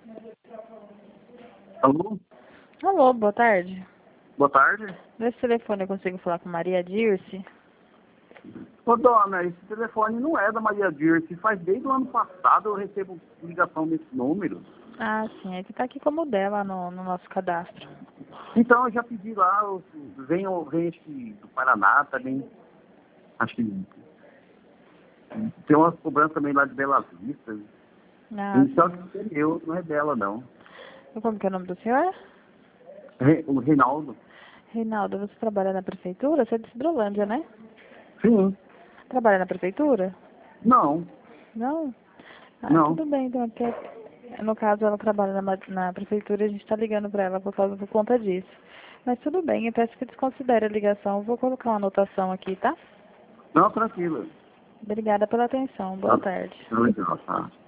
Alô? Alô, boa tarde. Boa tarde. Nesse telefone eu consigo falar com Maria Dirce? Ô, dona, esse telefone não é da Maria Dirce. Faz desde o ano passado eu recebo ligação desse número. Ah, sim, é que tá aqui como dela no nosso cadastro. Então eu já pedi lá, vem acho que do Paraná também. Acho que tem umas cobranças também lá de Bela Vista. Ah, Só sim. que eu, não é dela não. Como que é o nome do senhor? O Reinaldo? Reinaldo, você trabalha na prefeitura? Você é de Cidrolândia, né? Sim. Trabalha na prefeitura? Não. Não? Ah, Não. tudo bem, então, porque no caso ela trabalha na prefeitura e a gente tá ligando pra ela por conta disso. Mas tudo bem, eu peço que desconsidere a ligação. Eu vou colocar uma anotação aqui, tá? Não, tranquilo. Obrigada pela atenção. Boa tarde. Legal, tá.